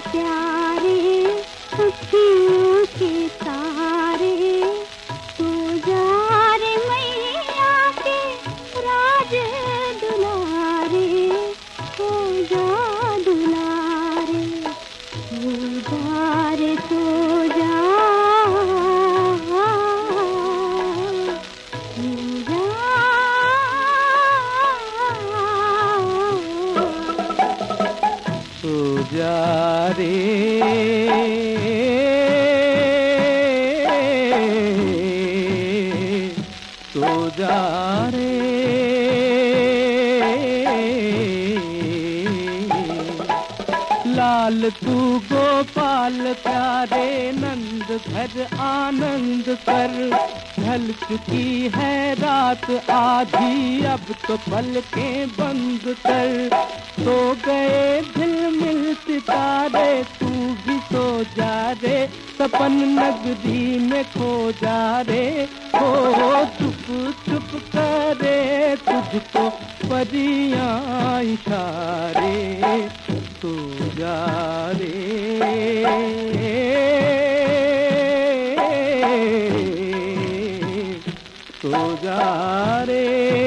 प्यारे अखियों के तारे, सो जा रे मैया के राज दुलारे, सो जा दुलारे, सो जा रे सो जा, सो जा रे सो जा रे। लाल तू गोपाल प्यारे नंद घर आनंद कर, ढल चुकी है रात आधी अब तो पलकें बंद कर। सो गए झिलमिल सितारे तू भी सो जा रे, सपन नगरी में खो जा रे। हो चुप चुप करे तुझको परियां इशारे, सो जा रे सो जा रे।